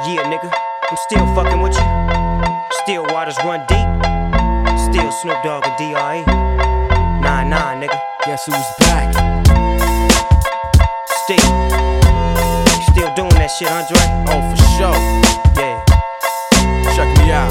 Yeah, nigga, I'm still fucking with you. Still waters run deep. Still Snoop Dogg and D.R.E. Nah, nigga. Guess who's back? Still doing that shit, Andre? Oh, for sure. Yeah. Check me out.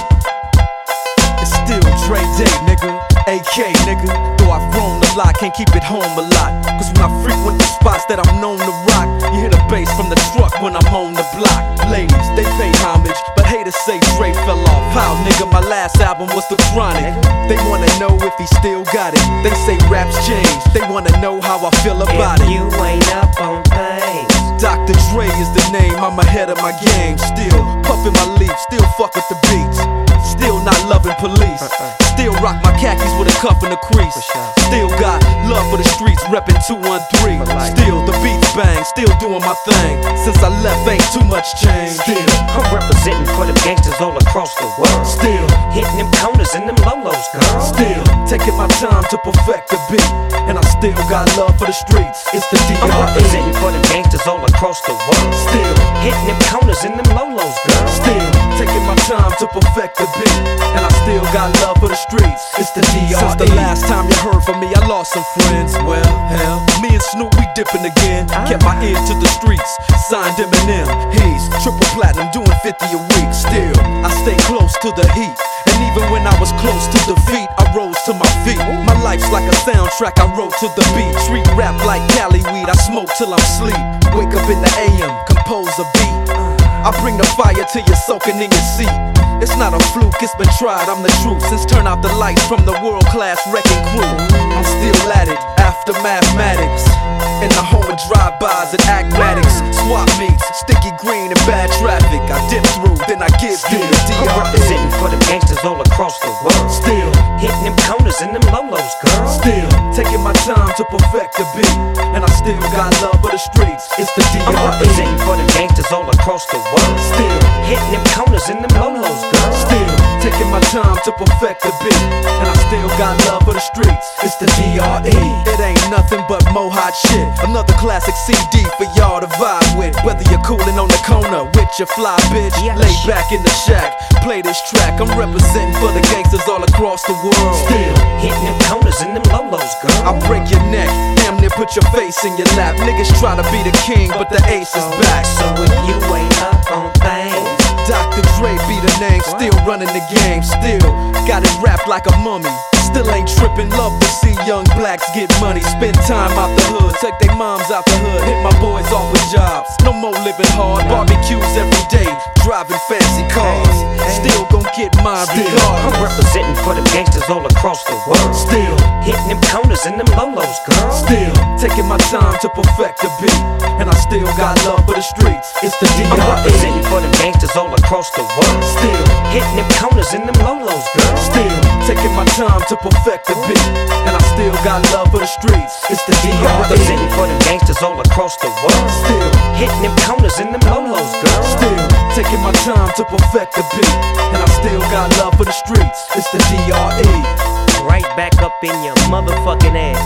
It's still Dre Day, nigga. AK, nigga. Though I've grown a lot, can't keep it home a lot. Cause when I frequent the spots that I'm known to rock, you hear the bass from the truck when I'm on the block. Ladies, they pay homage, but haters say Dre fell off. How, nigga, my last album was The Chronic. They wanna know if he still got it. They say raps change, they wanna know how I feel about if it. You ain't up on things. Dr. Dre is the name, I'm ahead of my game. Still puffin' my leaf, still fuck with the beats. Still not loving police. Still rock my khakis with a cuff and a crease. Still got love for the streets, reppin' 213. Still the beats bang, still doing my thing. Since I left, ain't too much change. Still I'm representing for them gangsters all across the world. Still hitting them corners and them lolos, girl. Still taking my time to perfect the beat. And I still got love for the streets. It's the D.R.E. I'm representing for them gangsters all across the world. Still hitting them corners and them lolos, girl. Still taking my time to perfect the beat. And I still got love for the streets. It's the D.R.E. Since the last time you heard from me, I lost some friends. Well, hell, me and Snoop, we dipping again. Kept my ear to the streets, signed Eminem. He's triple platinum, doing 50 a week. Still, I stay close to the heat. And even when I was close to defeat, I rose to my feet. My life's like a soundtrack, I wrote to the beat. Treat rap like Cali weed, I smoke till I'm sleep. Wake up in the AM, compose a beat. I bring the fire till you're soaking in your seat. It's not a fluke, it's been tried, I'm the truth. Since turn out the lights from the world-class wrecking crew, I'm still at it, after mathematics. In the home of drive-bys and acmatics. Swap meets, sticky green and bad traffic. I dip through, then I give you the D.R.E. I'm representing for them gangsters all across the world. Still hitting them corners and them lolos, girl. Still taking my time to perfect the beat. And I still got love for the streets. It's the D.R.E. I'm representing for them gangsters all across the world. Still hitting them corners and them lolos, girl. Still taking my time to perfect the beat. And I still got love for the streets. It's the D.R.E. It ain't nothing but mohawk shit. Another classic CD for y'all to vibe with. Whether you're coolin' on the corner with your fly bitch, lay back in the shack, play this track. I'm representing for the gangsters all across the world. Still hitting them corners and them lolos, girl. I'll break your neck, damn near put your face in your lap. Niggas try to be the king, but the ace is back. So if you ain't up on things, Dr. Dre be the name, still running the game. Still got it wrapped like a mummy. Still ain't trippin', love to see young blacks get money. Spend time out the hood, take they moms out the hood. Hit my boys off with jobs, no more living hard. Barbecues every day, driving fancy cars. Still gon' get mine regardless. I'm representing for them gangsters all across the world. Still hitting them corners and them lolos, girl. Still taking my time to perfect the beat. And I still got love for the streets. It's the D.R.E. I'm representing for them gangsters all across the world. Still hitting them corners and them lolos, girl. Still taking my time to perfect the beat. And I still got love for the streets. It's the D.R.E. I'm representing for them gangsters all across the world. Still hitting them corners and them lolos, girl. Still taking my time to perfect the beat. And I still got love for the streets. It's the D.R.E. Right back up in your motherfucking ass.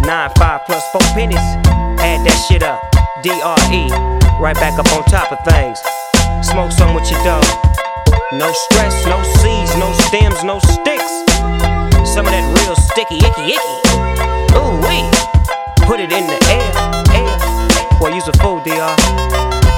9-5 plus 4 pennies. Add that shit up. D.R.E. Right back up on top of things. Smoke some with your dog. No stress, no seeds, no stems, no sticks. Some of that real sticky, icky. Ooh wee. Put it in the air. Boy, you's a fool, D.R.